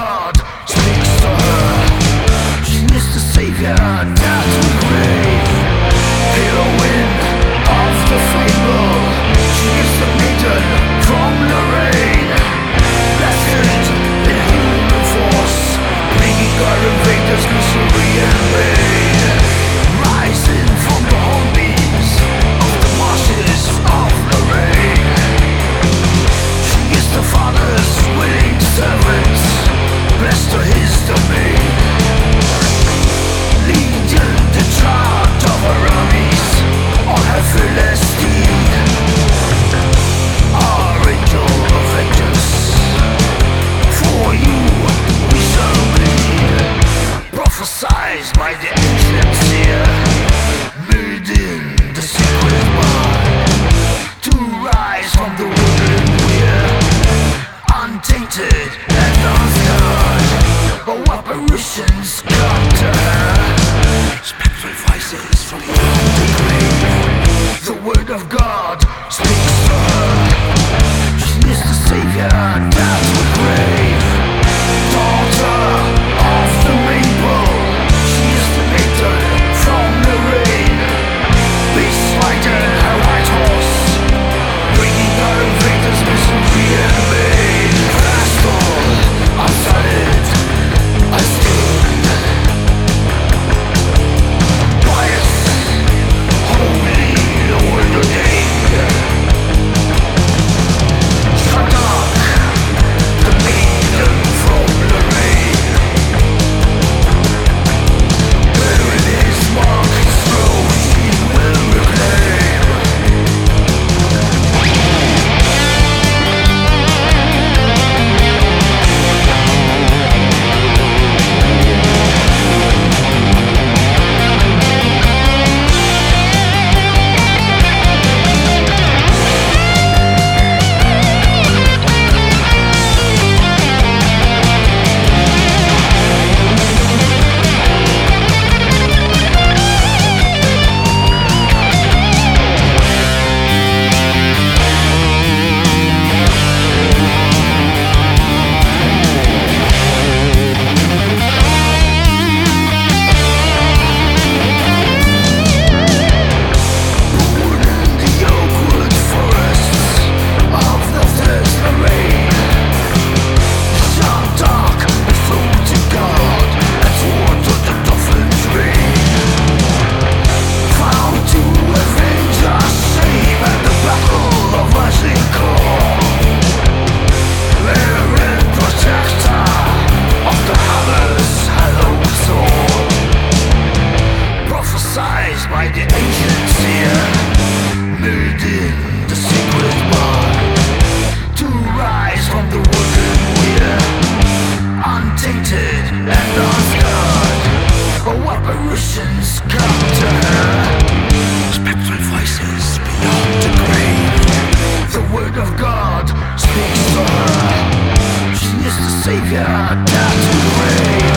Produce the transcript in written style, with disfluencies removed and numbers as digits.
God speaks to her. She is the savior down to the grave, heroine of the fable. She is the maiden from Lorraine, blessed in human force, bringing our invaders misery and pain. Rising from the hornbeams of the marshes of Lorraine, she is the Father's willing servant, blessed to his domain. Leading the chart of her armies on her fearless steed, our angel of vengeance, for you we shall bleed. Prophesied by the ancient seer, made in the secret mind, to rise from the woodland weir, untainted and unscarred. Oh, apparitions come to her, spectral voices from beyond the grave. The word of God speaks to her. She is the savior down to the grave, daughter of the maple. She is the maiden from Lorraine, beast riding her white horse, bringing our invaders misery and pain. Fastball, unsolid, unstained, pious, holy, the word ordained. Shut up, the maiden from Lorraine, bearing his mark, his throne she will reclaim. By the ancient seer, made in the secret mind, to rise from the woodland weir, untainted and unscarred. Oh, apparitions come to her, spectral voices beyond the grave. The word of God speaks to her. She is the savior down to the grave.